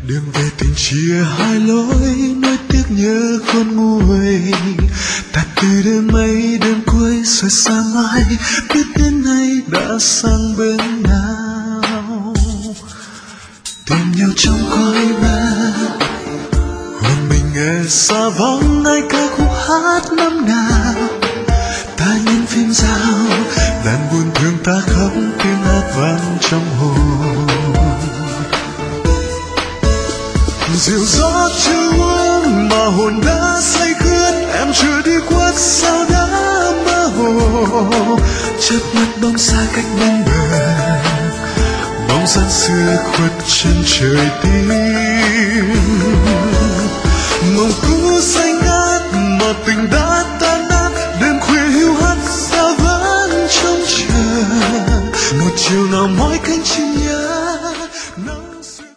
Đường về tình chia hai lối, nỗi tiếc nhớ khôn nguôi. Ta từ đêm mấy đêm cuối rồi sang ai, biết đến nay đã sang bên nào. Tìm nhau trong cõi ba, hồn mình nghe xa vắng ai ca khúc hát năm nào. Ta nhìn phim dao, đàn buồn thương ta khóc tiếng hát vang trong hồn. Dịu gió chưa uống mà hồn đã say khướt, em chưa đi khuất sao đã mơ hồ. Chớp mắt bóng xa cách bên bờ, bóng dáng xưa khuất chân trời tim. Mộng cũ xanh ngát mà tình đã tan nát, đêm khuya hiu hắt xa vẫn trông chờ. Một chiều nào mỏi cánh chim nhớ nắng xưa.